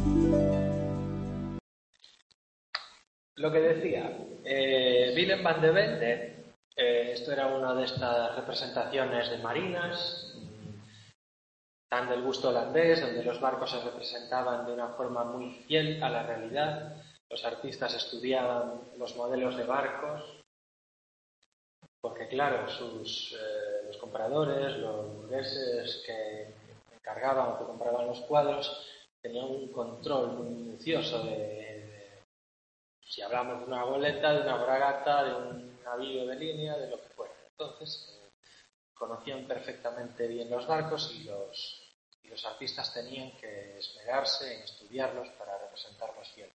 Lo que decía, Willem van de Velde, esto era una de estas representaciones de marinas, tan del gusto holandés, donde los barcos se representaban de una forma muy fiel a la realidad. Los artistas estudiaban los modelos de barcos, porque claro, los compradores, los burgueses que encargaban o que compraban los cuadros, tenían un control muy minucioso si hablamos de una goleta, de una fragata, de un navío de línea, de lo que fuera. Entonces, conocían perfectamente bien los barcos y los artistas tenían que esmerarse en estudiarlos para representarlos bien.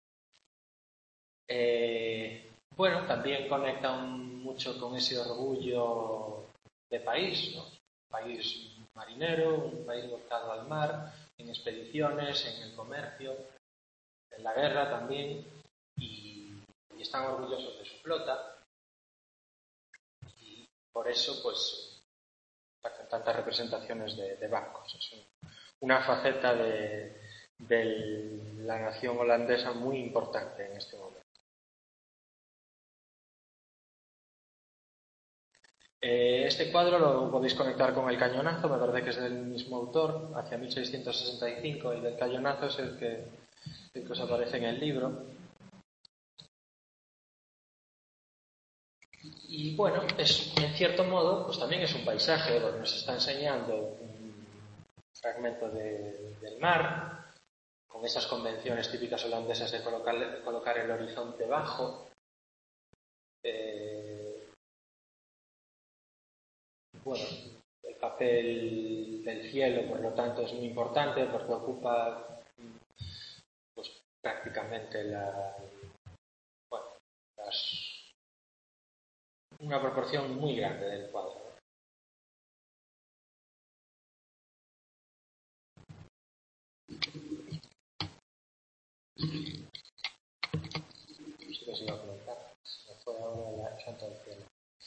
Bueno, también conectan mucho con ese orgullo de país, ¿no? Un país marinero, un país volcado al mar, en expediciones, en el comercio, en la guerra también, y están orgullosos de su flota, y por eso pues hacen tantas representaciones de barcos. Es una faceta de la nación holandesa muy importante en este momento. Este cuadro lo podéis conectar con el cañonazo, me parece que es del mismo autor, hacia 1665, y del cañonazo es el que os aparece en el libro. Y bueno, en cierto modo, pues también es un paisaje, porque nos está enseñando un fragmento del mar, con esas convenciones típicas holandesas de colocar el horizonte bajo. Bueno, el papel del cielo, por lo tanto, es muy importante porque ocupa pues, prácticamente una proporción muy grande del cuadro. Sí que os iba a comentar. Me fue ahora la Santa del Cielo.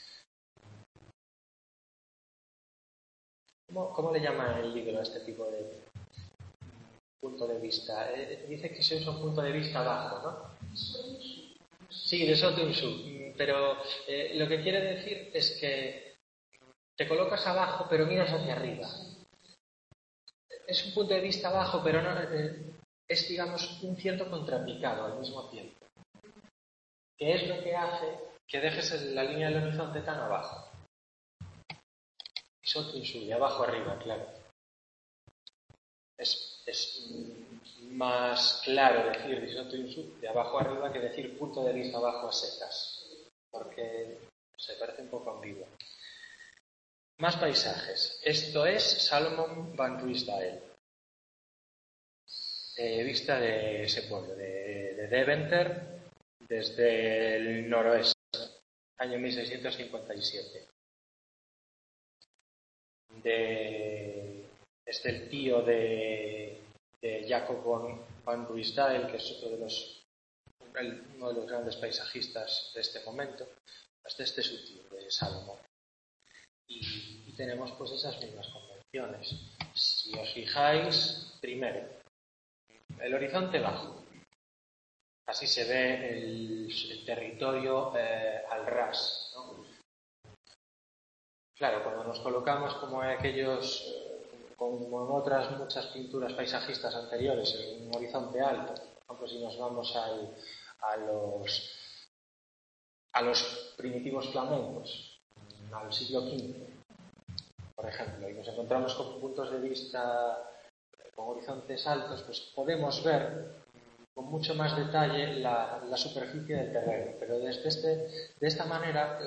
¿Cómo le llama el libro a este tipo de punto de vista? Dice que se usa un punto de vista bajo, ¿no? Sí, de Sotunsu. Pero lo que quiere decir es que te colocas abajo, pero miras hacia arriba. Es un punto de vista bajo, pero no, es, digamos, un cierto contrapicado al mismo tiempo. ¿Qué es lo que hace que dejes la línea del horizonte tan abajo? Sotunsu, de abajo arriba, claro. Es más claro decir Sotunsu de abajo arriba que decir punto de vista abajo a secas, porque se parece un poco ambiguo. Más paisajes. Esto es Salomon van Ruysdael. Vista de ese pueblo, de Deventer, desde el noroeste, año 1657. Es el tío de Jacob van Ruysdael, que es uno de los grandes paisajistas de este momento. Este es su tío, de Salomón. Y tenemos pues esas mismas convenciones. Si os fijáis, primero, el horizonte bajo. Así se ve el territorio al ras, ¿no? Claro, cuando nos colocamos como como en otras muchas pinturas paisajistas anteriores, en un horizonte alto, por ejemplo, si nos vamos a los primitivos flamencos, al siglo XV, por ejemplo, y nos encontramos con puntos de vista con horizontes altos, pues podemos ver con mucho más detalle la superficie del terreno, pero de esta manera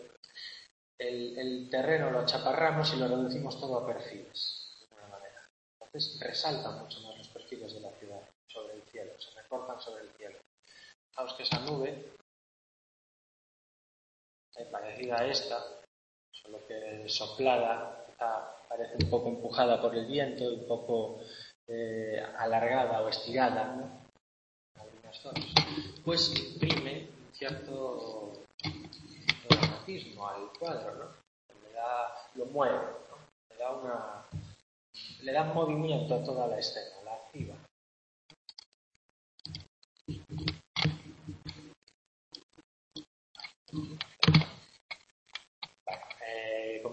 el terreno lo achaparramos y lo reducimos todo a perfiles, de alguna manera. Entonces resaltan mucho más los perfiles de la ciudad sobre el cielo, se recortan sobre el cielo. Fijaos que esa nube, parecida a esta, solo que soplada, parece un poco empujada por el viento, un poco alargada o estirada, ¿no? En algunas zonas, pues imprime un cierto dramatismo al cuadro, ¿no? Lo mueve, ¿no? Le da movimiento a toda la escena, la activa.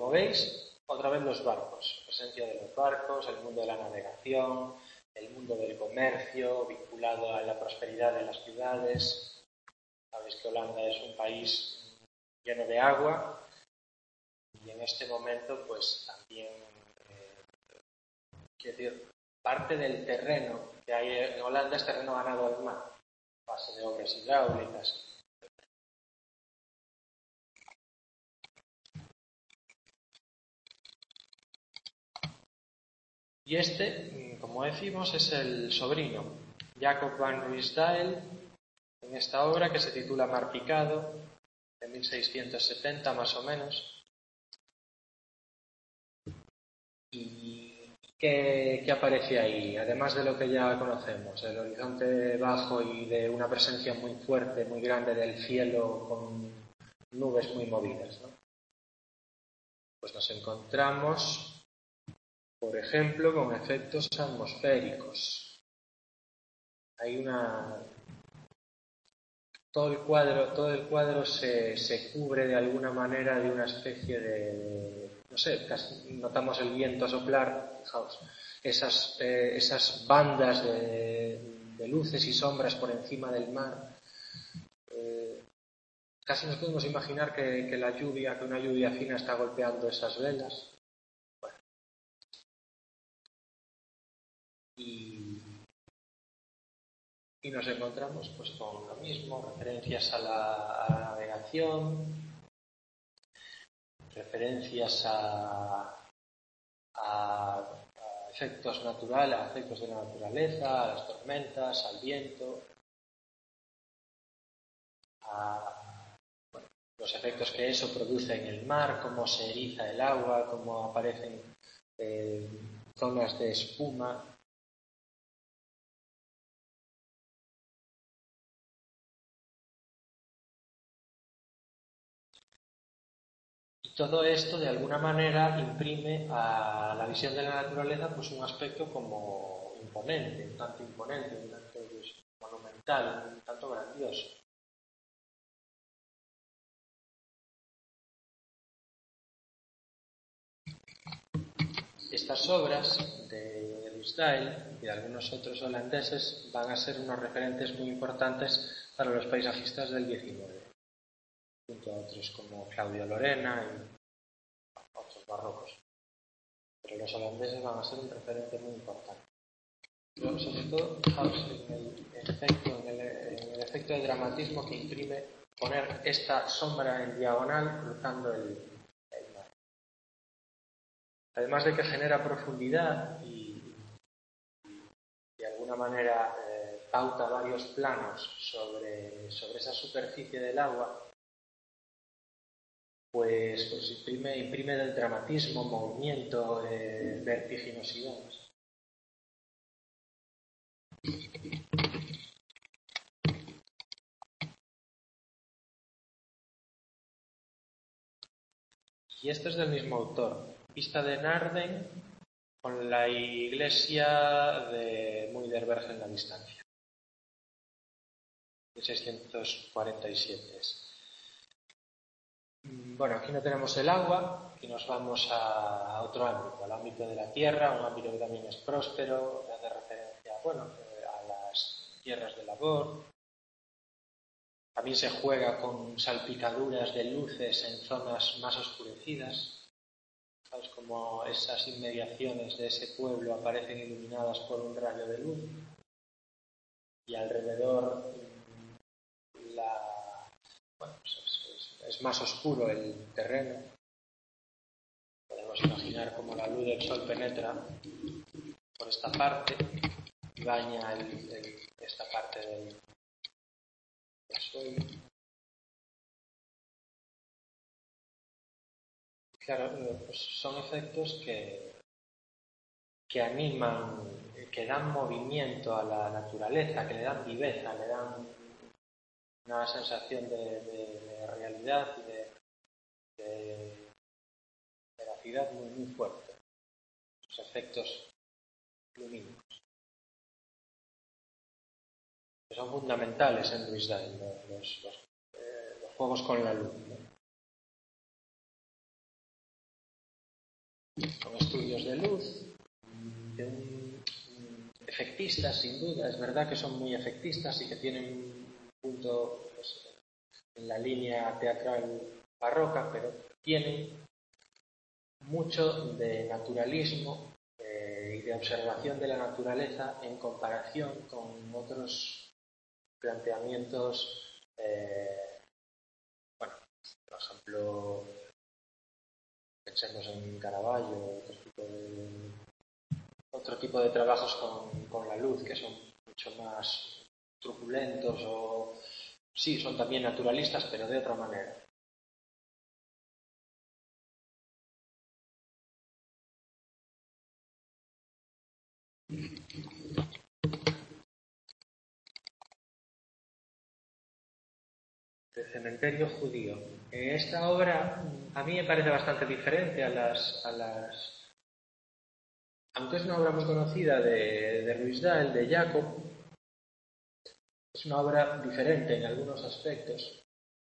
como veis, otra vez los barcos, presencia de los barcos, el mundo de la navegación, el mundo del comercio vinculado a la prosperidad de las ciudades. Sabéis que Holanda es un país lleno de agua y en este momento pues también, quiero decir, parte del terreno que hay en Holanda es terreno ganado al mar, a base de obras hidráulicas. Y este, como decimos, es el sobrino, Jacob van Ruysdael, en esta obra que se titula Mar Picado, de 1670 más o menos. ¿Y qué aparece ahí? Además de lo que ya conocemos, el horizonte bajo y de una presencia muy fuerte, muy grande del cielo con nubes muy movidas, ¿no? Pues nos encontramos, por ejemplo, con efectos atmosféricos. Hay todo el cuadro se cubre de alguna manera de una especie de no sé, casi notamos el viento soplar, fijaos, esas bandas de luces y sombras por encima del mar. Casi nos podemos imaginar que una lluvia fina está golpeando esas velas. Bueno, y nos encontramos pues con lo mismo, referencias a la navegación, referencias a efectos naturales, a efectos de la naturaleza, a las tormentas, al viento, a los efectos que eso produce en el mar, cómo se eriza el agua, cómo aparecen zonas de espuma. Y todo esto de alguna manera imprime a la visión de la naturaleza pues un aspecto como imponente, un tanto pues, monumental, un tanto grandioso. Estas obras de Ruysdael y de algunos otros holandeses van a ser unos referentes muy importantes para los paisajistas del XIX, junto a otros como Claudio Lorena y otros barrocos. Pero los holandeses van a ser un referente muy importante. Pero sobre todo, fijaos en el efecto de dramatismo que imprime poner esta sombra en diagonal cruzando el mar. Además de que genera profundidad y de alguna manera pauta varios planos sobre esa superficie del agua, pues imprime del dramatismo, movimiento, vertiginosidad. Y esto es del mismo autor. Vista de Naarden con la iglesia de Muiderberg en la distancia. 1647 es. Bueno, aquí no tenemos el agua, aquí nos vamos a otro ámbito, al ámbito de la tierra, un ámbito que también es próspero, que hace referencia, a las tierras de labor. También se juega con salpicaduras de luces en zonas más oscurecidas. ¿Sabes? Como esas inmediaciones de ese pueblo aparecen iluminadas por un rayo de luz y alrededor es más oscuro el terreno. Podemos imaginar cómo la luz del sol penetra por esta parte y baña esta parte del suelo. Claro, pues son efectos que animan, que dan movimiento a la naturaleza, que le dan viveza, le dan una sensación de realidad y de veracidad muy, muy fuerte. Los efectos lumínicos. Que son fundamentales en Ruysdael, los juegos con la luz, ¿no? con estudios de luz, de un efectistas, sin duda. Es verdad que son muy efectistas y que tienen un punto pues, en la línea teatral barroca, pero tienen mucho de naturalismo y de observación de la naturaleza en comparación con otros planteamientos, bueno, por ejemplo, pensemos en Caravaggio, otro tipo de trabajos con la luz que son mucho más truculentos o sí, son también naturalistas, pero de otra manera. El cementerio judío. Esta obra a mí me parece bastante diferente a las aunque es una obra muy conocida de Ruiz-Dael, de Jacob, es una obra diferente en algunos aspectos.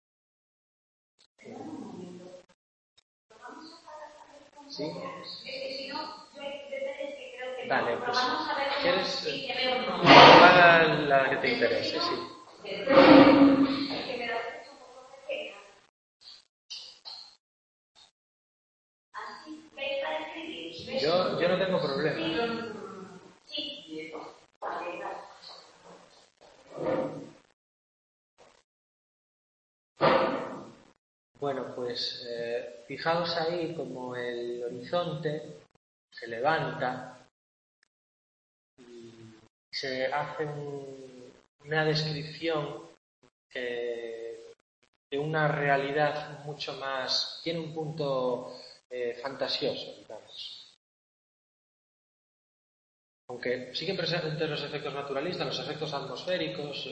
¿Sí? Vale, pues ¿quieres apaga la que te interese? Sí. Yo no tengo problema. Bueno, pues fijaos ahí como el horizonte se levanta y se hace una descripción de una realidad mucho más, tiene un punto fantasioso, digamos. Aunque siguen presentes los efectos naturalistas, los efectos atmosféricos.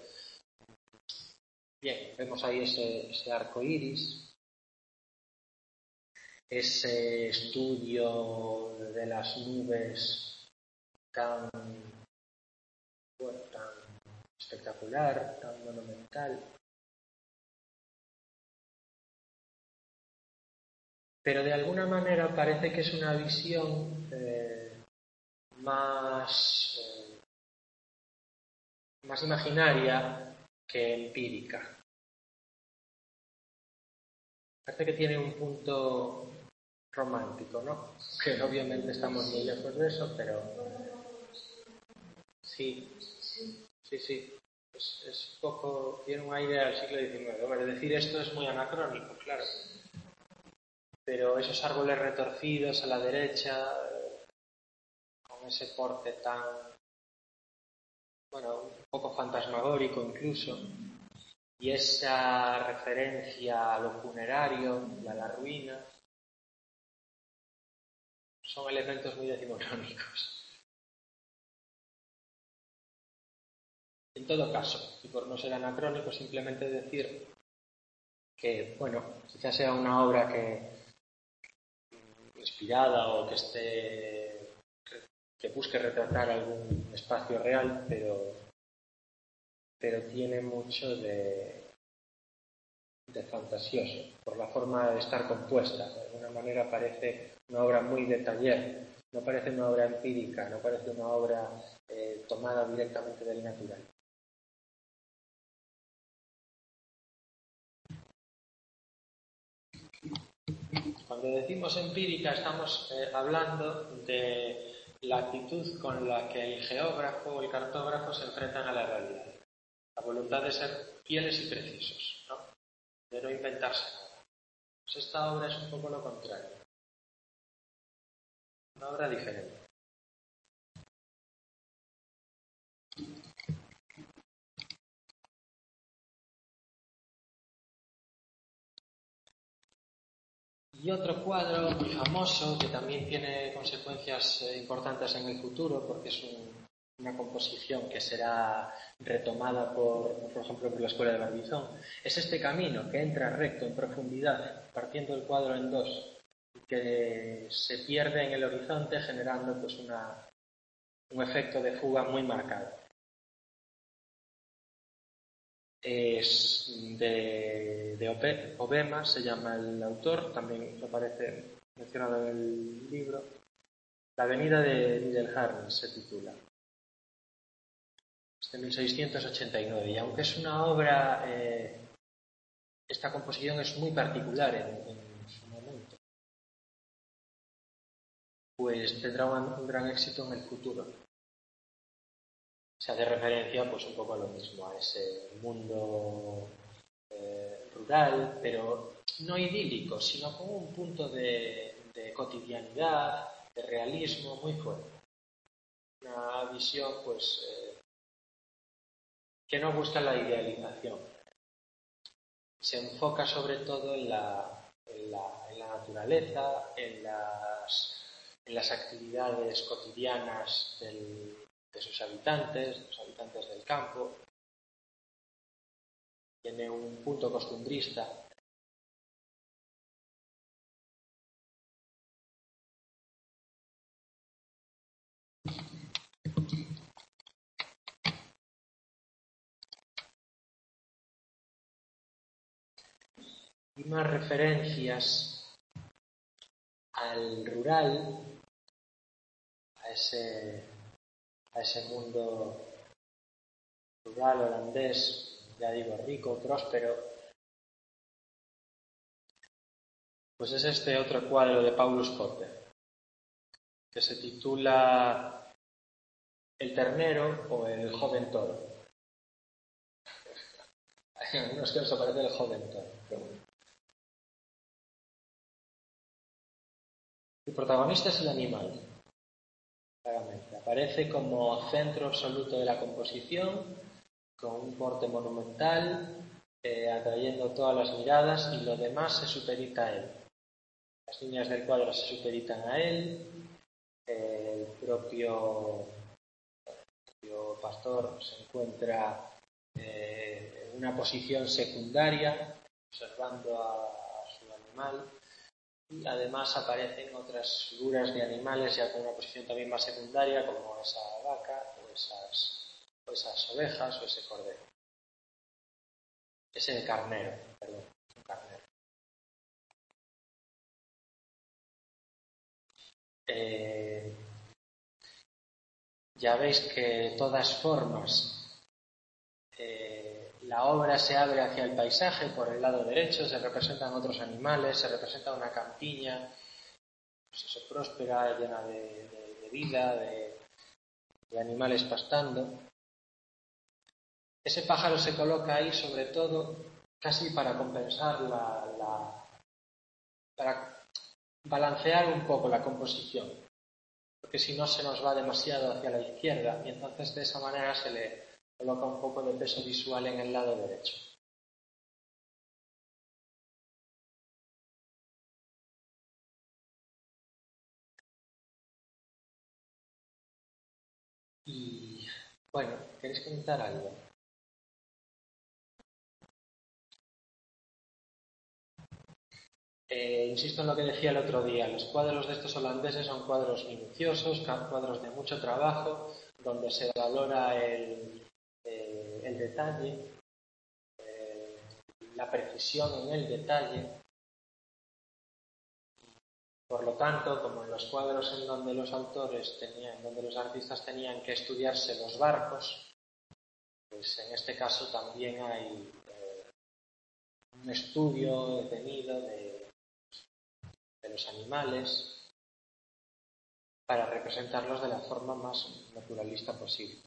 Bien, vemos ahí ese arco iris, ese estudio de las nubes tan, bueno, tan espectacular, tan monumental. Pero de alguna manera parece que es una visión más imaginaria que empírica. Parece que tiene un punto romántico, ¿no? Que obviamente estamos muy lejos de eso, pero sí. Es poco, tiene un aire al siglo XIX. Hombre, decir esto es muy anacrónico, claro. Pero esos árboles retorcidos a la derecha, con ese porte tan, bueno, un poco fantasmagórico incluso, y esa referencia a lo funerario y a la ruina, son elementos muy decimonónicos. En todo caso, y por no ser anacrónico, simplemente decir que, bueno, quizás sea una obra que inspirada o que busque retratar algún espacio real, pero tiene mucho de fantasioso, por la forma de estar compuesta. De alguna manera parece una obra muy de taller, no parece una obra empírica, no parece una obra tomada directamente del natural. Cuando decimos empírica estamos hablando de la actitud con la que el geógrafo o el cartógrafo se enfrentan a la realidad. La voluntad de ser fieles y precisos, ¿no? De no inventarse nada. Pues esta obra es un poco lo contrario. Una obra diferente. Y otro cuadro muy famoso que también tiene consecuencias importantes en el futuro porque es una composición que será retomada por ejemplo, por la Escuela de Barbizon, es este camino que entra recto en profundidad, partiendo el cuadro en dos, que se pierde en el horizonte generando pues un efecto de fuga muy marcado. Es de Obema, se llama el autor, también aparece mencionado en el libro. La avenida de Middelharnis se titula. Es de 1689 y aunque es una obra, esta composición es muy particular en su momento, pues tendrá un gran éxito en el futuro. Se hace referencia pues un poco a lo mismo, a ese mundo rural, pero no idílico, sino con un punto de cotidianidad, de realismo muy fuerte. Una visión pues que no busca la idealización. Se enfoca sobre todo en la naturaleza, en las actividades cotidianas de sus habitantes, los habitantes del campo. Tiene un punto costumbrista. Y más referencias al rural, a ese mundo rural holandés, ya digo, rico, próspero. Pues es este otro cuadro de Paulus Potter, que se titula El ternero o el joven toro. Hay algunos que os aparece el joven toro, pero bueno. El protagonista es el animal, claramente. Aparece como centro absoluto de la composición, con un porte monumental, atrayendo todas las miradas, y lo demás se supedita a él. Las líneas del cuadro se supeditan a él, el propio pastor se encuentra en una posición secundaria, observando a su animal, y además aparecen otras figuras de animales ya con una posición también más secundaria, como esa vaca o esas ovejas o ese cordero. Ese carnero, perdón, un carnero. Ya veis que de todas formas la obra se abre hacia el paisaje por el lado derecho, se representan otros animales, se representa una campiña pues eso, próspera, llena de vida, de animales pastando. Ese pájaro se coloca ahí sobre todo casi para compensar para balancear un poco la composición, porque si no se nos va demasiado hacia la izquierda y entonces de esa manera se le coloca un poco de peso visual en el lado derecho. Y bueno, ¿queréis comentar algo? Insisto en lo que decía el otro día, los cuadros de estos holandeses son cuadros minuciosos, cuadros de mucho trabajo, donde se valora el detalle, la precisión en el detalle. Por lo tanto, como en los cuadros en donde los artistas tenían que estudiarse los barcos, pues en este caso también hay un estudio detenido de los animales para representarlos de la forma más naturalista posible.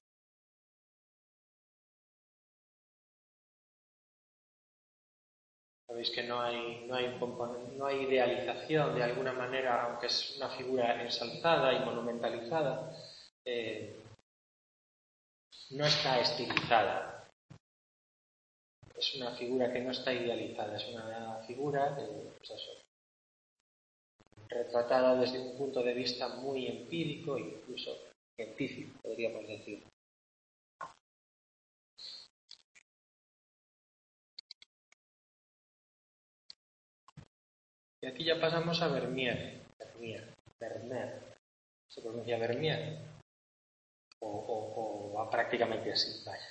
Sabéis que no hay idealización de alguna manera, aunque es una figura ensalzada y monumentalizada, no está estilizada. Es una figura que no está idealizada, es una figura pues eso, retratada desde un punto de vista muy empírico e incluso científico, podríamos decir. Y aquí ya pasamos a Vermeer. Se pronuncia Vermeer. O va prácticamente así, vaya.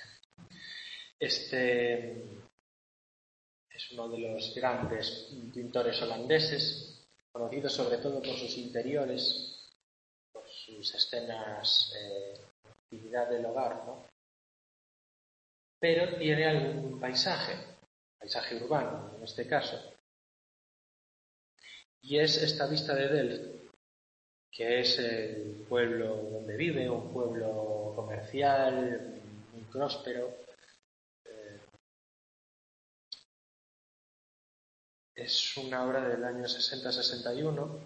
Este es uno de los grandes pintores holandeses. conocido sobre todo por sus interiores, por sus escenas de actividad del hogar, ¿no? Pero tiene algún paisaje urbano en este caso, y es esta vista de Delft, que es el pueblo donde vive, un pueblo comercial, muy próspero. Es una obra del año 60-61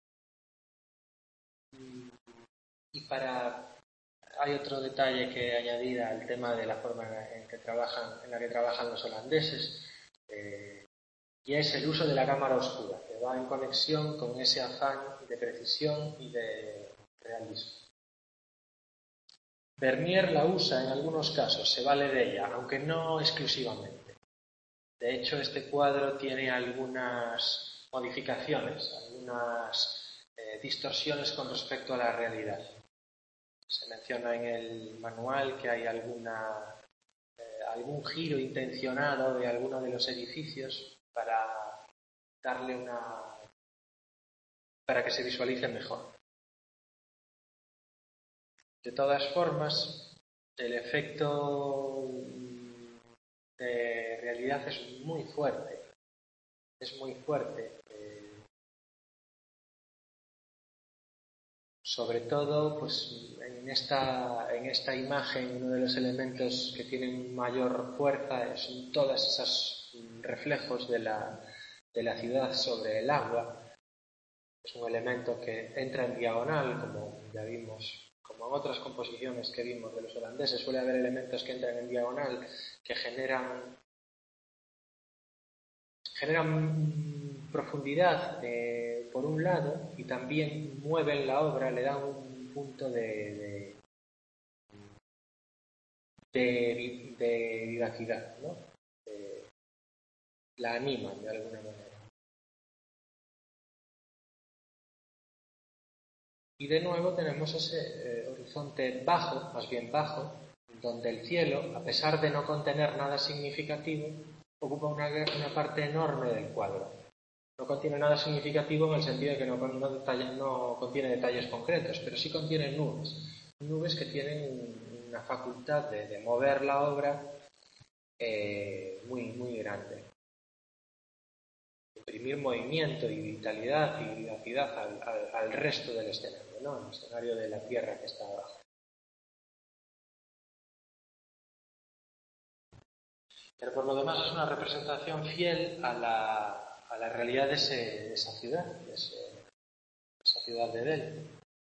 y hay otro detalle que añadir al tema de la forma en la que trabajan los holandeses, y es el uso de la cámara oscura, que va en conexión con ese afán de precisión y de realismo. Vermeer la usa en algunos casos, se vale de ella, aunque no exclusivamente. De hecho, este cuadro tiene algunas modificaciones, algunas distorsiones con respecto a la realidad. Se menciona en el manual que hay algún giro intencionado de alguno de los edificios para que se visualice mejor. De todas formas, el efecto de realidad es muy fuerte. Es muy fuerte. Sobre todo, pues en esta imagen, uno de los elementos que tienen mayor fuerza son todos esos reflejos de la ciudad sobre el agua. Es un elemento que entra en diagonal, como ya vimos, como en otras composiciones que vimos de los holandeses, suele haber elementos que entran en diagonal, que generan profundidad por un lado y también mueven la obra, le dan un punto de vivacidad, ¿no? La animan de alguna manera. Y de nuevo tenemos ese horizonte bajo, más bien bajo, donde el cielo, a pesar de no contener nada significativo, ocupa una parte enorme del cuadro. No contiene nada significativo en el sentido de que no contiene detalles concretos, pero sí contiene nubes. Nubes que tienen una facultad de mover la obra muy, muy grande. Imprimir movimiento y vitalidad y vivacidad al resto del escenario, ¿no? El escenario de la tierra que está abajo. Pero por lo demás es una representación fiel a la realidad de esa ciudad, de esa ciudad de Delft.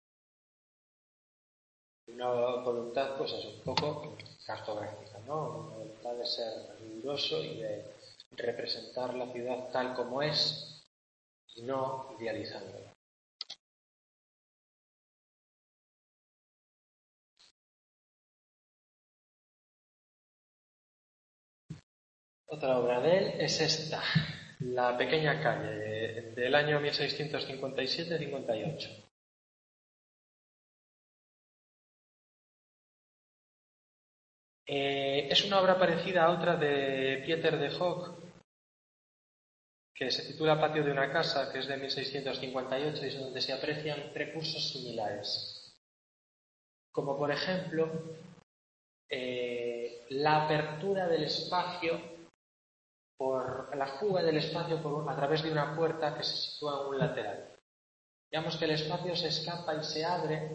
Una voluntad, pues es un poco cartográfica, ¿no? Una voluntad de ser riguroso y de representar la ciudad tal como es y no idealizándola. Otra obra de él es esta, La pequeña calle, del año 1657-58. Es una obra parecida a otra de Pieter de Hoogh, que se titula Patio de una casa, que es de 1658 y es donde se aprecian recursos similares. Como por ejemplo, la apertura del espacio la fuga del espacio a través de una puerta que se sitúa en un lateral. Digamos que el espacio se escapa y se abre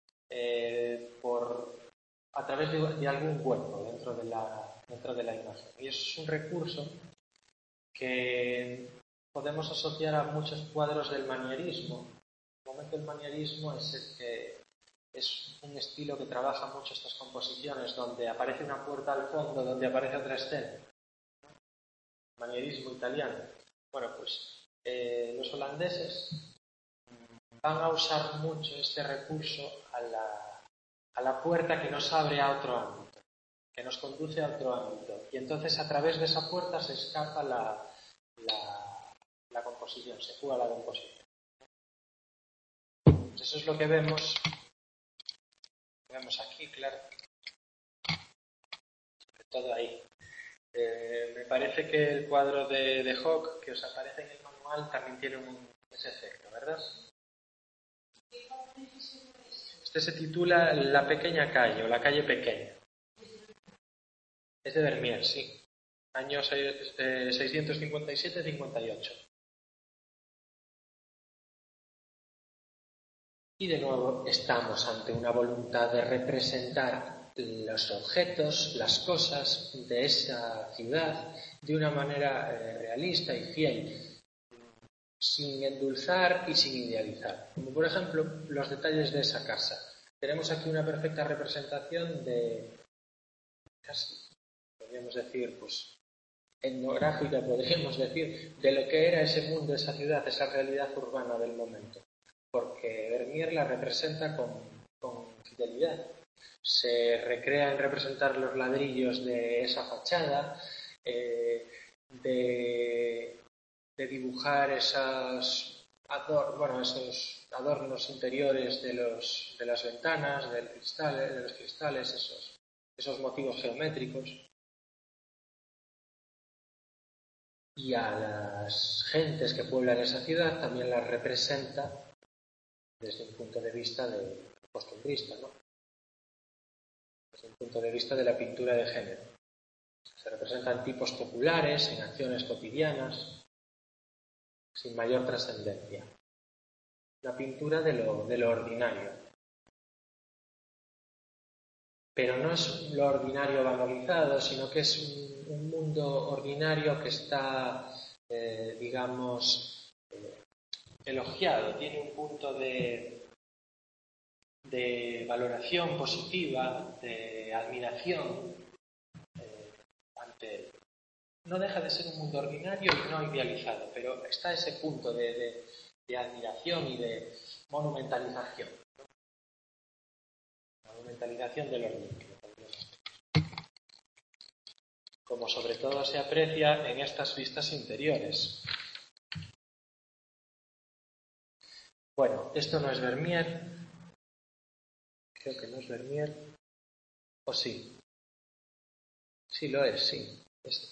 a través de algún cuerpo dentro de la imagen. Y eso es un recurso que podemos asociar a muchos cuadros del manierismo. Normalmente el manierismo es un estilo que trabaja mucho estas composiciones, donde aparece una puerta al fondo, donde aparece otra escena. Manierismo italiano. Bueno, pues los holandeses van a usar mucho este recurso a la puerta que nos abre a otro ámbito, que nos conduce a otro ámbito. Y entonces a través de esa puerta se escapa la composición, se fuga la composición. Pues eso es lo que vemos aquí, claro. Sobre todo ahí. Me parece que el cuadro de Hoogh que os aparece en el manual también tiene un ese efecto, ¿verdad? Este se titula La pequeña calle o la calle pequeña. Es de Vermeer, sí. Años 657-58. Y de nuevo estamos ante una voluntad de representar los objetos, las cosas de esa ciudad de una manera realista y fiel, sin endulzar y sin idealizar. Como por ejemplo los detalles de esa casa. Tenemos aquí una perfecta representación de, casi podríamos decir, pues etnográfica, podríamos decir, de lo que era ese mundo, esa ciudad, esa realidad urbana del momento. Porque Vermeer la representa con fidelidad. Se recrea en representar los ladrillos de esa fachada, de dibujar esos adornos interiores de las ventanas, de los cristales, esos motivos geométricos. Y a las gentes que pueblan esa ciudad también las representa desde un punto de vista de costumbrista, ¿no? Desde un punto de vista de la pintura de género. Se representan tipos populares en acciones cotidianas, sin mayor trascendencia. La pintura de lo ordinario. Pero no es lo ordinario banalizado, sino que es un mundo ordinario que está, elogiado, tiene un punto de valoración positiva, de admiración ante él. No deja de ser un mundo ordinario y no idealizado, pero está ese punto de admiración y de monumentalización. ¿No? Monumentalización de los niños. Como sobre todo se aprecia en estas vistas interiores. Bueno, esto no es Vermeer. Creo que no es Vermeer. ¿O sí? Sí, lo es, sí.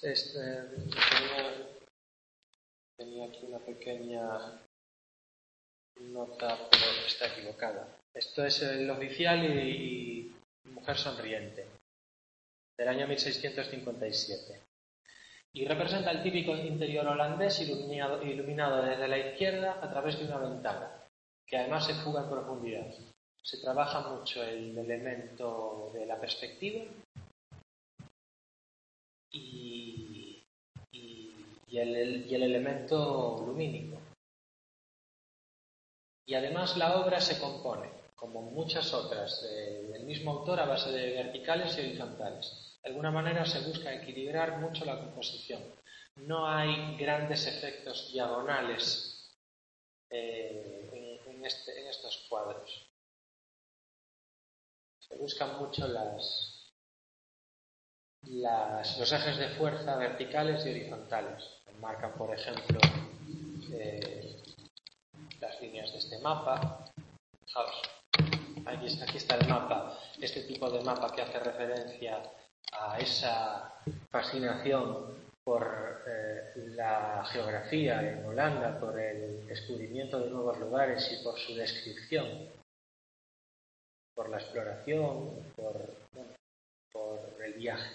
Tenía aquí una pequeña nota, pero está equivocada. Esto es El oficial y Mujer sonriente, del año 1657. Y representa el típico interior holandés iluminado desde la izquierda a través de una ventana, que además se fuga en profundidad. Se trabaja mucho el elemento de la perspectiva y el elemento lumínico. Y además la obra se compone, como muchas otras del mismo autor, a base de verticales y horizontales. De alguna manera se busca equilibrar mucho la composición. No hay grandes efectos diagonales en estos cuadros. Se buscan mucho los ejes de fuerza verticales y horizontales. Marcan, por ejemplo, las líneas de este mapa. Fijaos, aquí está el mapa, este tipo de mapa que hace referencia a esa fascinación por la geografía en Holanda, por el descubrimiento de nuevos lugares y por su descripción, por la exploración, por el viaje.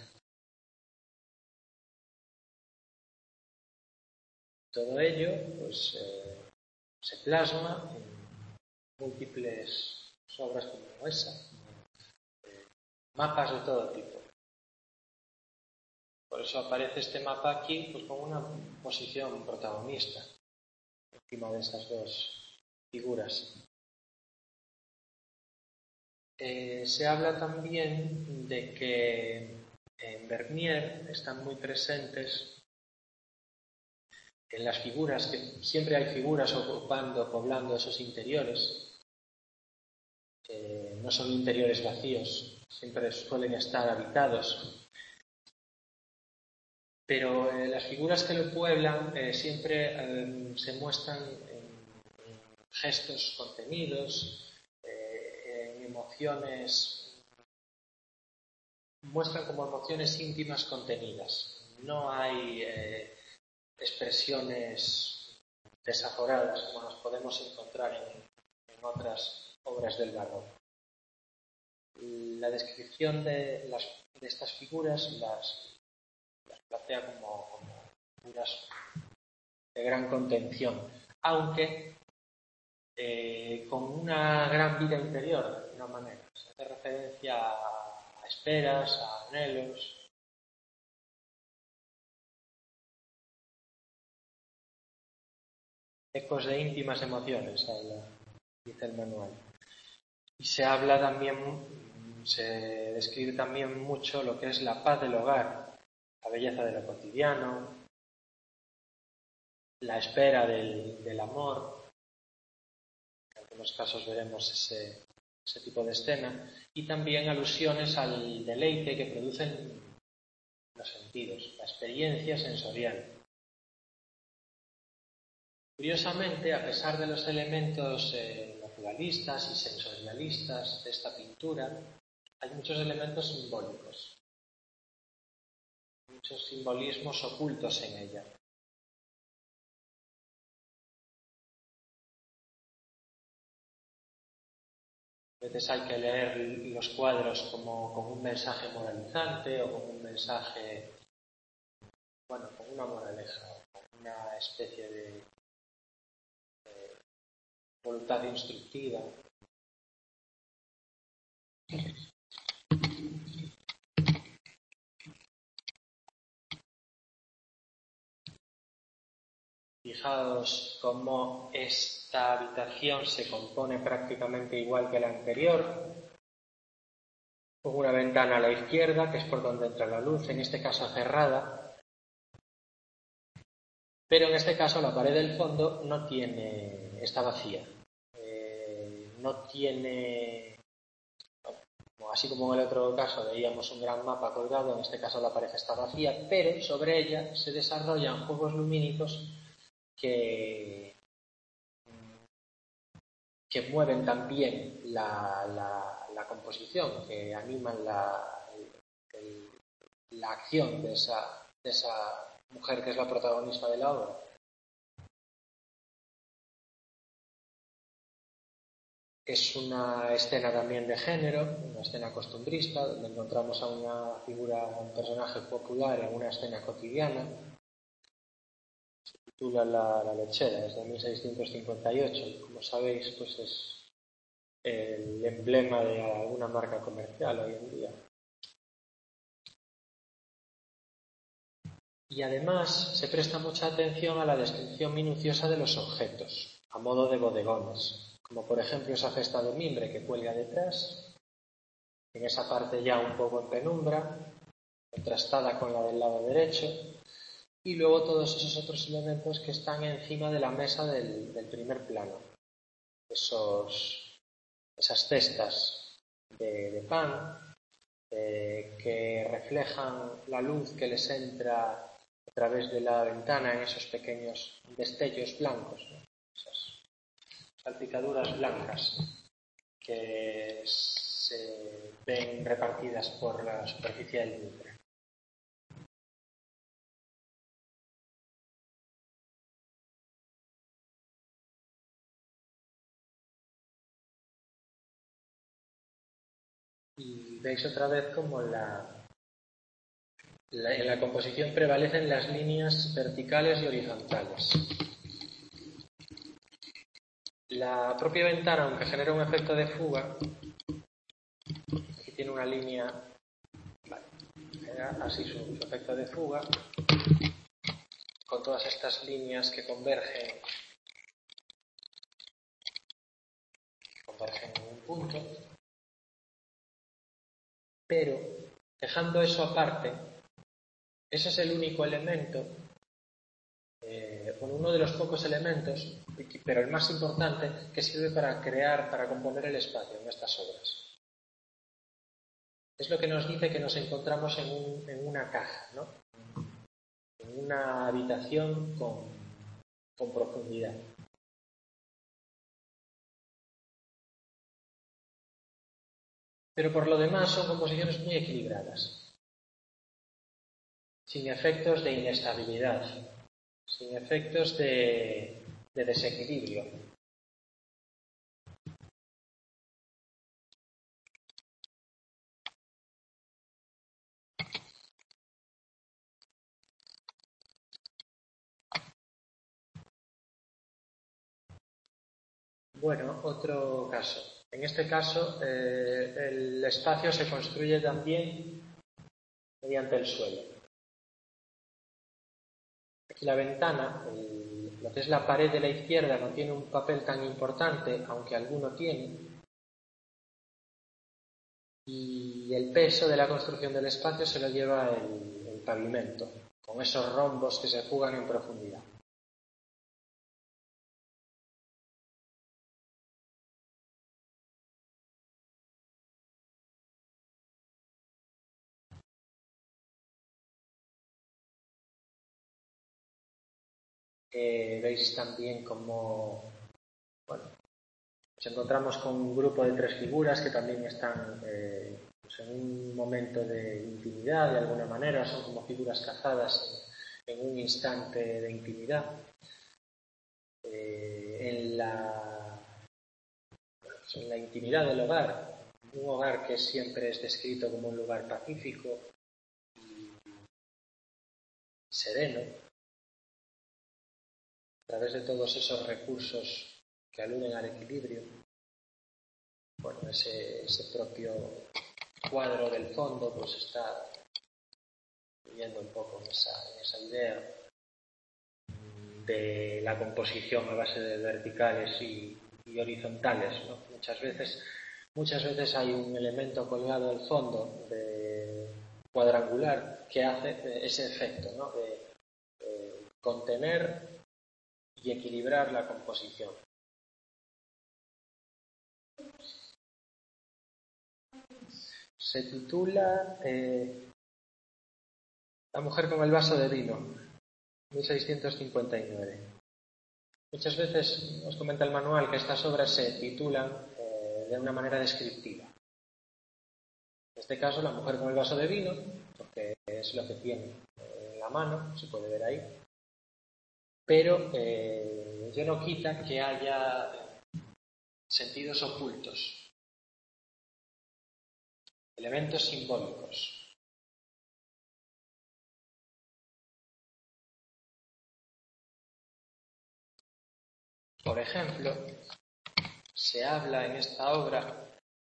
Todo ello pues, se plasma en múltiples obras como esa, mapas de todo tipo. Por eso aparece este mapa aquí pues, con una posición protagonista encima de esas dos figuras. Se habla también de que en Vermeer están muy presentes en las figuras, que siempre hay figuras poblando esos interiores. No son interiores vacíos, siempre suelen estar habitados. Pero las figuras que lo pueblan siempre se muestran en gestos contenidos, en emociones, muestran como emociones íntimas contenidas. No hay expresiones desaforadas como nos podemos encontrar en otras obras del barroco. La descripción de estas figuras las plantea como figuras de gran contención, aunque con una gran vida interior, de alguna manera. Se hace referencia a esperas, a anhelos. Ecos de íntimas emociones, dice el manual. Y se habla también, se describe también mucho lo que es la paz del hogar, la belleza de lo cotidiano, la espera del amor. En algunos casos veremos ese tipo de escena, y también alusiones al deleite que producen los sentidos, la experiencia sensorial. Curiosamente, a pesar de los elementos naturalistas y sensorialistas de esta pintura, hay muchos elementos simbólicos, muchos simbolismos ocultos en ella. A veces hay que leer los cuadros como con un mensaje moralizante o con un mensaje, con una moraleja, con una especie de voluntad instructiva. Fijaos cómo esta habitación se compone prácticamente igual que la anterior, con una ventana a la izquierda, que es por donde entra la luz, en este caso cerrada, pero en este caso la pared del fondo está vacía. No tiene, así como en el otro caso veíamos un gran mapa colgado, en este caso la pared está vacía, pero sobre ella se desarrollan juegos lumínicos que mueven también la composición, que animan la acción de esa mujer que es la protagonista de la obra. Es una escena también de género, una escena costumbrista, donde encontramos a una figura, a un personaje popular en una escena cotidiana. Se titula La lechera, es de 1658, y como sabéis, pues es el emblema de alguna marca comercial hoy en día. Y además se presta mucha atención a la descripción minuciosa de los objetos, a modo de bodegones, como por ejemplo esa cesta de mimbre que cuelga detrás, en esa parte ya un poco en penumbra, contrastada con la del lado derecho, y luego todos esos otros elementos que están encima de la mesa del primer plano. Esas cestas de pan que reflejan la luz que les entra a través de la ventana en esos pequeños destellos blancos, ¿no? Esas salpicaduras blancas que se ven repartidas por la superficie del vidrio. Y veis otra vez como en la composición prevalecen las líneas verticales y horizontales. La propia ventana, aunque genera un efecto de fuga, aquí tiene una línea, genera así su efecto de fuga, con todas estas líneas que convergen en un punto, pero dejando eso aparte, ese es el único elemento, uno de los pocos elementos, pero el más importante, que sirve para componer el espacio en estas obras. Es lo que nos dice que nos encontramos en una caja, ¿no? En una habitación con profundidad. Pero por lo demás son composiciones muy equilibradas, sin efectos de inestabilidad, sin efectos de de desequilibrio. Bueno, otro caso. En este caso, el espacio se construye también mediante el suelo. Aquí la ventana, lo que es la pared de la izquierda, no tiene un papel tan importante, aunque alguno tiene. Y el peso de la construcción del espacio se lo lleva el pavimento, con esos rombos que se jugan en profundidad. Veis también como, bueno, nos encontramos con un grupo de 3 figuras que también están pues en un momento de intimidad, de alguna manera, son como figuras cazadas en un instante de intimidad. En la intimidad del hogar, un hogar que siempre es descrito como un lugar pacífico y sereno, a través de todos esos recursos que aluden al equilibrio. Bueno, ese propio cuadro del fondo pues está viendo un poco en esa idea de la composición a base de verticales y horizontales, ¿no? Muchas veces hay un elemento colgado al fondo cuadrangular que hace ese efecto, ¿no? De contener y equilibrar la composición. Se titula La mujer con el vaso de vino, 1659. Muchas veces nos comenta el manual que estas obras se titulan de una manera descriptiva. En este caso, la mujer con el vaso de vino, porque es lo que tiene en la mano, se puede ver ahí. Pero ello no quita que haya sentidos ocultos, elementos simbólicos. Por ejemplo, se habla en esta obra,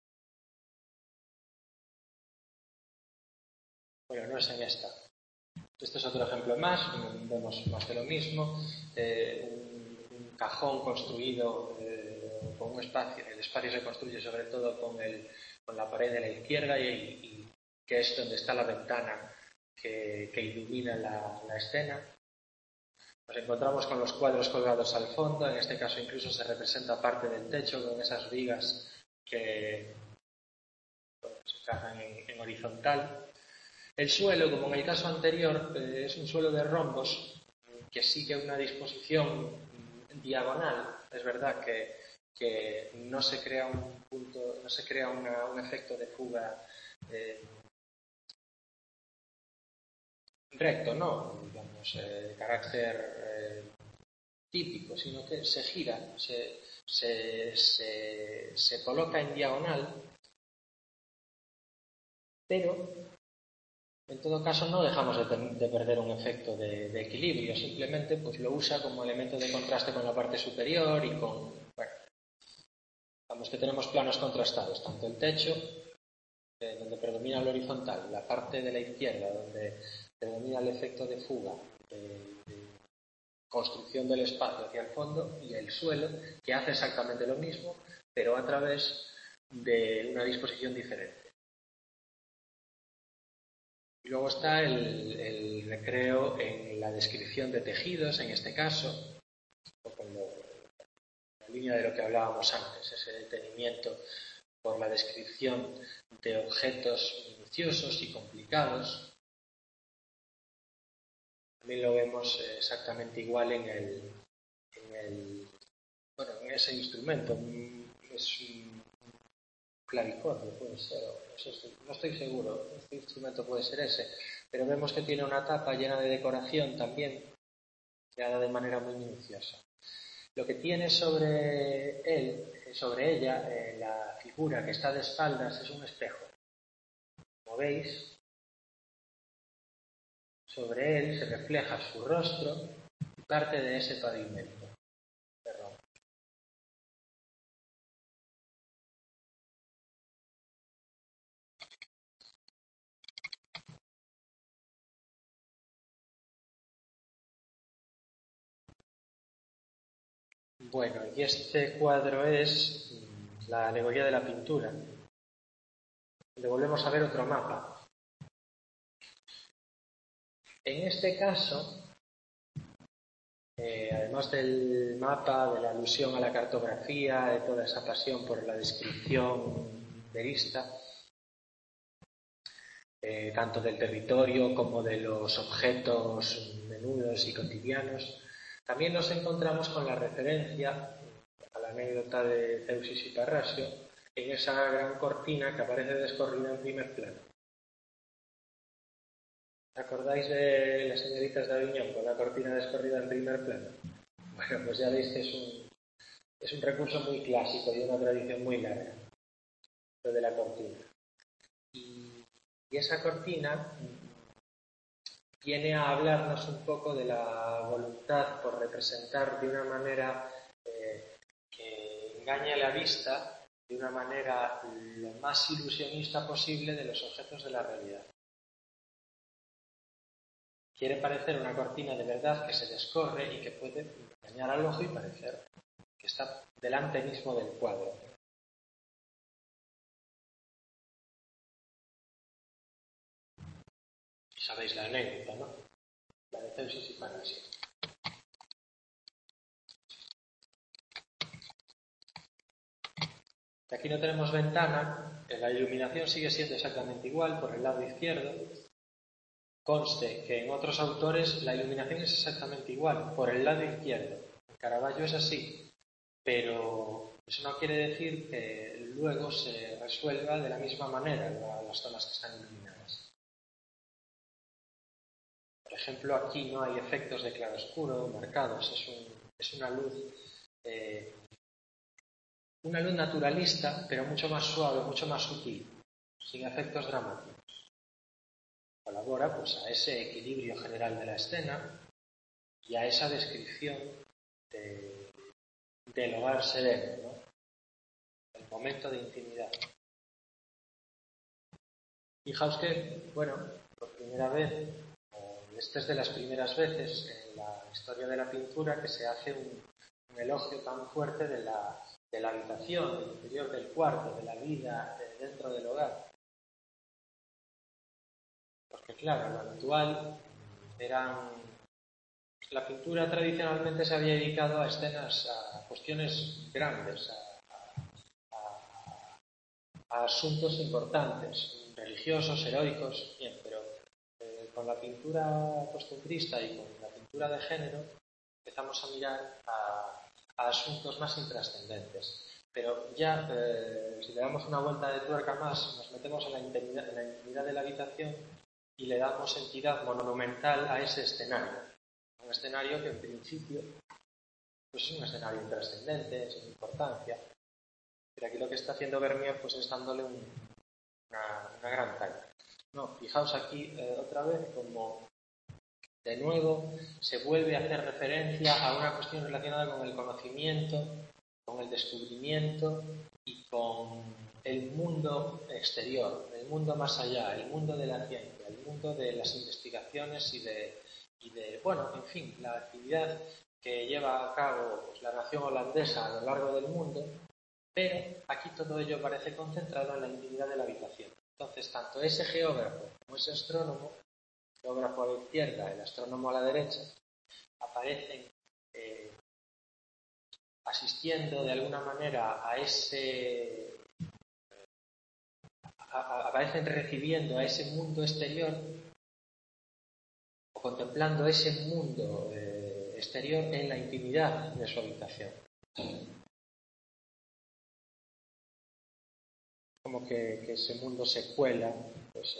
bueno, no es en esta, este es otro ejemplo más, vemos más de lo mismo, un cajón construido con un espacio, el espacio se construye sobre todo con la pared de la izquierda y que es donde está la ventana que ilumina la escena. Nos encontramos con los cuadros colgados al fondo, en este caso incluso se representa parte del techo con esas vigas que se encajan en horizontal. El suelo, como en el caso anterior, es un suelo de rombos que sigue una disposición diagonal. Es verdad que no se crea un punto, no se crea un efecto de fuga recto, no, digamos, de carácter típico, sino que se gira, se coloca en diagonal, pero en todo caso no dejamos de perder un efecto de equilibrio, simplemente pues lo usa como elemento de contraste con la parte superior y con, bueno, digamos que tenemos planos contrastados, tanto el techo, donde predomina lo horizontal, la parte de la izquierda, donde predomina el efecto de fuga, de construcción del espacio hacia el fondo, y el suelo, que hace exactamente lo mismo, pero a través de una disposición diferente. Y luego está el recreo en la descripción de tejidos, en este caso, en la línea de lo que hablábamos antes, ese detenimiento por la descripción de objetos minuciosos y complicados. También lo vemos exactamente igual en ese instrumento. Es un clavicordio, puede ser, no estoy seguro, este instrumento puede ser ese, pero vemos que tiene una tapa llena de decoración también, creada de manera muy minuciosa. Lo que tiene sobre ella, la figura que está de espaldas, es un espejo. Como veis, sobre él se refleja su rostro y parte de ese pavimento de Roma. Bueno, y este cuadro es la alegoría de la pintura. Le volvemos a ver otro mapa. En este caso, además del mapa, de la alusión a la cartografía, de toda esa pasión por la descripción verista, tanto del territorio como de los objetos menudos y cotidianos, también nos encontramos con la referencia a la anécdota de Zeusis y Parrasio en esa gran cortina que aparece descorrida en primer plano. ¿Os acordáis de las señoritas de Aviñón con la cortina descorrida en primer plano? Bueno, pues ya veis que es un recurso muy clásico y una tradición muy larga, lo de la cortina. Y esa cortina viene a hablarnos un poco de la voluntad por representar de una manera que engañe a la vista, de una manera lo más ilusionista posible de los objetos de la realidad. Quiere parecer una cortina de verdad que se descorre y que puede engañar al ojo y parecer que está delante mismo del cuadro. Sabéis la anécdota, ¿no? La de Zeusis y Parrasio. Aquí no tenemos ventana, la iluminación sigue siendo exactamente igual por el lado izquierdo. Conste que en otros autores la iluminación es exactamente igual, por el lado izquierdo. En Caravaggio es así, pero eso no quiere decir que luego se resuelva de la misma manera las zonas que están iluminadas. Por ejemplo, aquí no hay efectos de claroscuro marcados, es una luz naturalista, pero mucho más suave, mucho más sutil, sin efectos dramáticos. Colabora pues a ese equilibrio general de la escena y a esa descripción del hogar sereno, ¿no? El momento de intimidad. Fijaos que, bueno, por primera vez, esta es de las primeras veces en la historia de la pintura que se hace un elogio tan fuerte de la habitación, del interior del cuarto, de la vida dentro del hogar. Porque claro, lo habitual la pintura tradicionalmente se había dedicado a escenas, a cuestiones grandes, a asuntos importantes, religiosos, heroicos, bien, pero con la pintura costumbrista y con la pintura de género empezamos a mirar a asuntos más intrascendentes. Pero ya, si le damos una vuelta de tuerca más, nos metemos en la intimidad de la habitación y le damos entidad monumental a ese escenario. Un escenario que en principio pues es un escenario intrascendente, sin importancia. Pero aquí lo que está haciendo Vermeer pues es dándole una gran talla. No, fijaos aquí otra vez como de nuevo se vuelve a hacer referencia a una cuestión relacionada con el conocimiento, con el descubrimiento y con el mundo exterior, el mundo más allá, el mundo de la ciencia, el mundo de las investigaciones y de bueno, en fin, la actividad que lleva a cabo pues, la nación holandesa a lo largo del mundo, pero aquí todo ello parece concentrado en la intimidad de la habitación. Entonces, tanto ese geógrafo como ese astrónomo, el geógrafo a la izquierda, el astrónomo a la derecha, aparecen asistiendo de alguna manera aparecen recibiendo a ese mundo exterior o contemplando ese mundo exterior en la intimidad de su habitación. Como que ese mundo se cuela pues,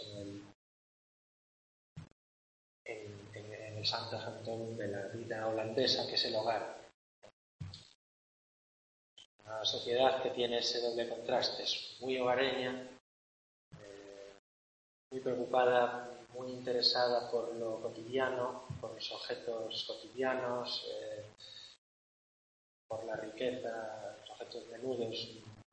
en el Southampton de la vida holandesa, que es el hogar. Una sociedad que tiene ese doble contraste, es muy hogareña, muy preocupada, muy interesada por lo cotidiano, por los objetos cotidianos, por la riqueza, los objetos menudos,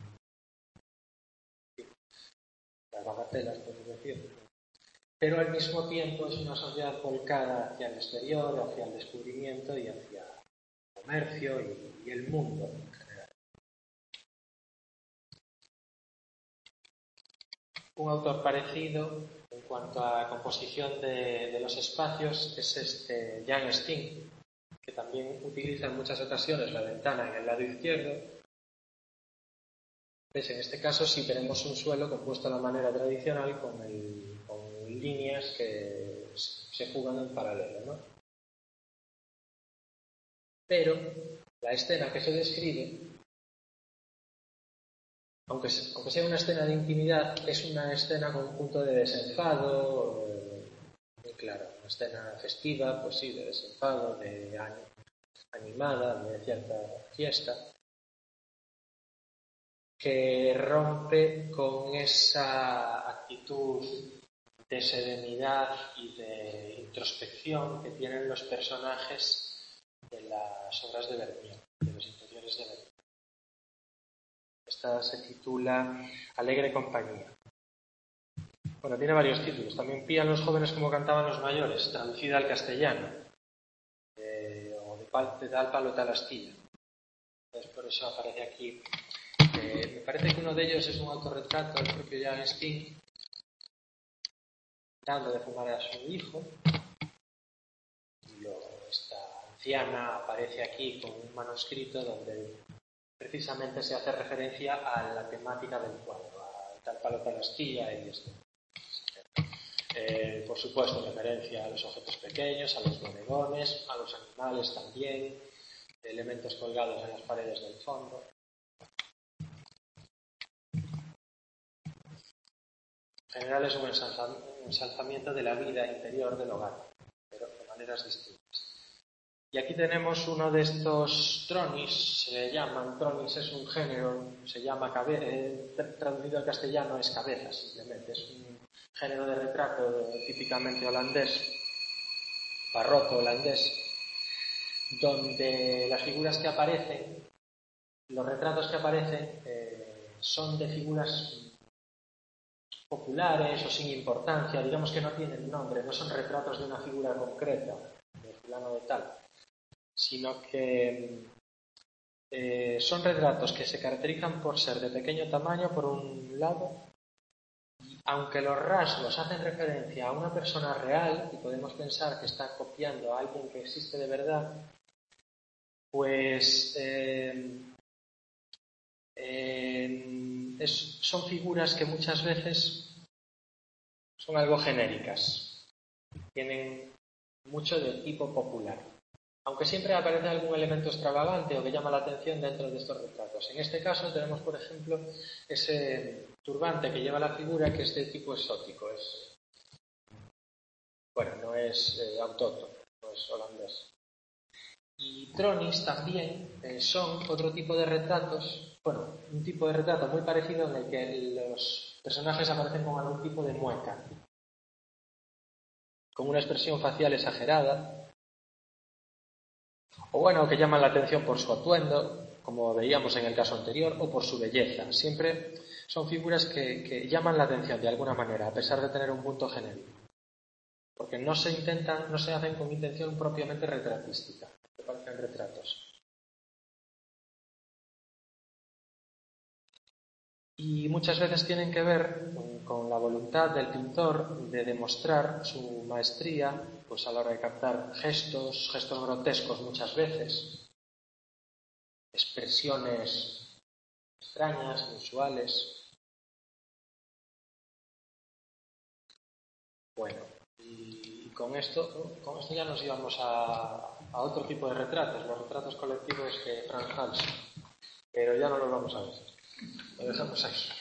las bagatelas, podemos decir. Pero al mismo tiempo es una sociedad volcada hacia el exterior, hacia el descubrimiento y hacia el comercio y el mundo en general. Un autor parecido en cuanto a composición de los espacios es Jan Steen, que también utiliza en muchas ocasiones la ventana en el lado izquierdo. ¿Ves? En este caso sí tenemos un suelo compuesto de la manera tradicional con líneas que se jugan en paralelo, ¿no? Pero la escena que se describe, aunque sea una escena de intimidad, es una escena con un punto de desenfado, muy claro, una escena festiva, pues sí, de desenfado, de animada, de cierta fiesta, que rompe con esa actitud de serenidad y de introspección que tienen los personajes de las obras de Vermeer, de los interiores de Vermeer. Esta se titula Alegre compañía. Bueno, tiene varios títulos. También Pían los jóvenes como cantaban los mayores, traducida al castellano, o de tal palo tal astilla. Entonces, por eso aparece aquí. Me parece que uno de ellos es un autorretrato del propio Jan Steen, dando de fumar a su hijo. Y esta anciana aparece aquí con un manuscrito donde precisamente se hace referencia a la temática del cuadro, a tal palo tal astilla y esto. Por supuesto, referencia a los objetos pequeños, a los bodegones, a los animales también, elementos colgados en las paredes del fondo. En general es un ensalzamiento de la vida interior del hogar, pero de maneras distintas. Y aquí tenemos uno de estos tronis, se llaman, tronis es un género, se llama, traducido al castellano es cabeza simplemente, es un género de retrato típicamente holandés, barroco holandés, donde las figuras que aparecen, los retratos que aparecen, son de figuras populares o sin importancia, digamos que no tienen nombre, no son retratos de una figura concreta, de fulano de tal, sino que son retratos que se caracterizan por ser de pequeño tamaño, por un lado, y aunque los rasgos hacen referencia a una persona real, y podemos pensar que está copiando a alguien que existe de verdad, pues son figuras que muchas veces son algo genéricas, tienen mucho de tipo popular, aunque siempre aparece algún elemento extravagante o que llama la atención dentro de estos retratos. En este caso tenemos, por ejemplo, ese turbante que lleva la figura, que es de tipo exótico, no es autóctono, no es holandés. Y tronis también son otro tipo de retratos, un tipo de retrato muy parecido en el que los personajes aparecen con algún tipo de mueca, con una expresión facial exagerada, o que llaman la atención por su atuendo, como veíamos en el caso anterior, o por su belleza. Siempre son figuras que llaman la atención de alguna manera, a pesar de tener un punto genérico, porque no se hacen con intención propiamente retratística, que parecen retratos. Y muchas veces tienen que ver con la voluntad del pintor de demostrar su maestría, pues a la hora de captar gestos grotescos muchas veces, expresiones extrañas, inusuales. Y con esto ya nos íbamos a otro tipo de retratos, los retratos colectivos que Frans Hals, pero ya no los vamos a ver. Lo dejamos aquí.